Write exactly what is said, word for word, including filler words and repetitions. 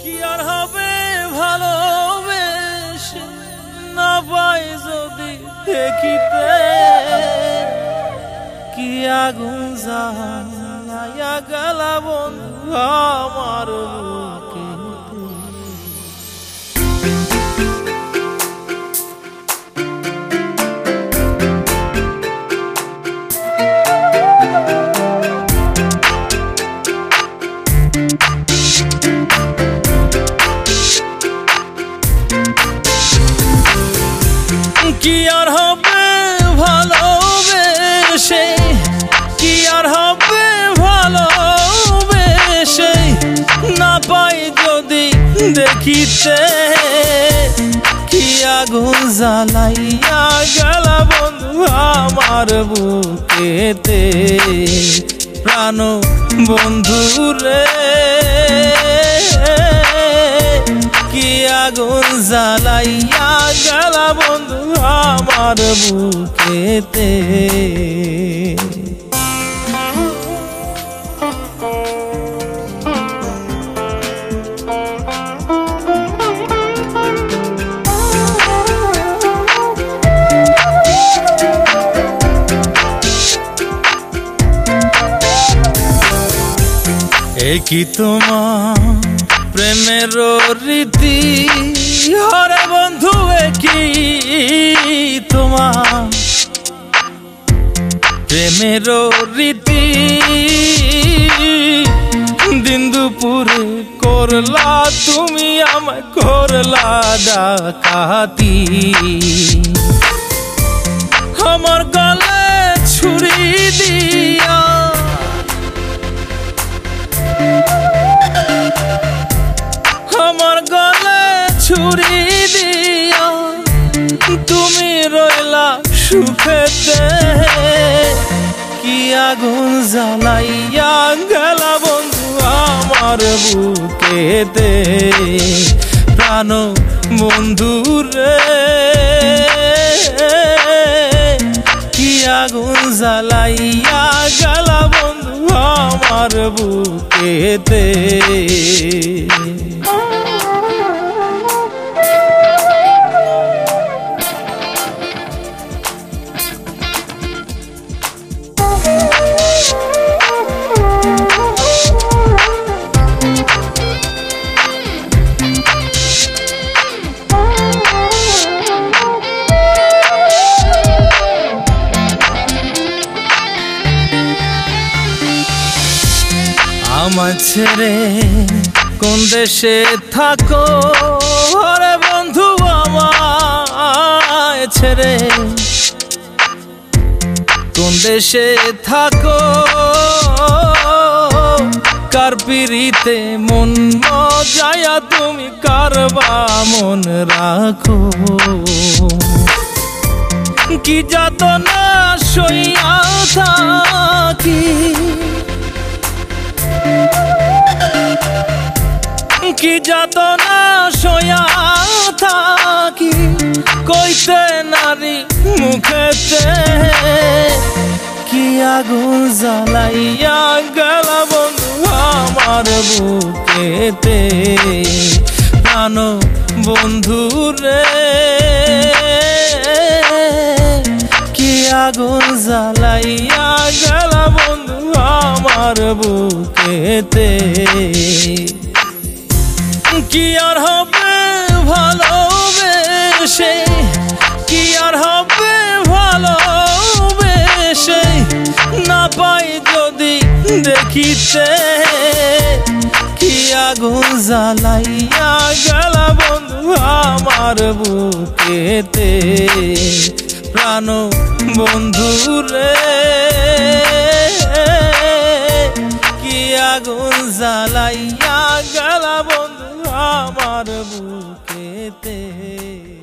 কি আর হবে ভালোবেসে না পাই যদি দেখিতে, কি আগুন জ্বালাইয়া গেলা বন্ধু আমার বুকে। কি আর হবে ভালোবেসে, কি আর হবে ভালোবেসে না পাই যদি দেখিতে, কি আগুন জ্বালাইয়া গেলা বন্ধু আমার বুকেতে, প্রাণ বন্ধু রে, কি আগুন জ্বালাইয়া গেলা বন্ধু আমার বুকেতে। একই তোমার প্রেমের রীতি হরে বন্ধু, একই তোমার প্রেমের রীতি, দিন দুপুরে করলা তুমি আমায় করলা ডাকাতি, আমার গলে ছুরি দিয়া আমার গলে ছুরি দিয়া তুমি রইলা সুখেতে, কি আগুন জ্বালাইয়া গেলা বন্ধু আমার বুকেতে, প্রাণ বন্ধু রে, কি আগুন জ্বালাইয়া গেলা বন্ধু আমার বুকেতে। আমার ছেড়ে কোন দেশে থাকো রে বন্ধু, আমায় ছেড়ে কোন দেশে থাকো, কার পিরিতে মন মজায়া তুমি কারবা মন রাখো, কি যাতনা সইয়া থাকি, কি যাতনা সইয়া থাকি, কইতে নারী মুখেতে, কি আগুন জ্বালাইয়া গেলা বন্ধু আমার বুকেতে, প্রাণ বন্ধু রে, কি আগুন জ্বালাইয়া গেলা বন্ধু আমার বুকেতে। কি আর হবে ভালোবেসে, কি আর হবে ভালোবেসে না পাই যদি দেখিতে, কি আগুন জ্বালাইয়া গেলা বন্ধু আমার বুকেতে, প্রাণ বন্ধু রে, কি আগুন জ্বালাইয়া গেলা বন্ধু আমার বুকেতে।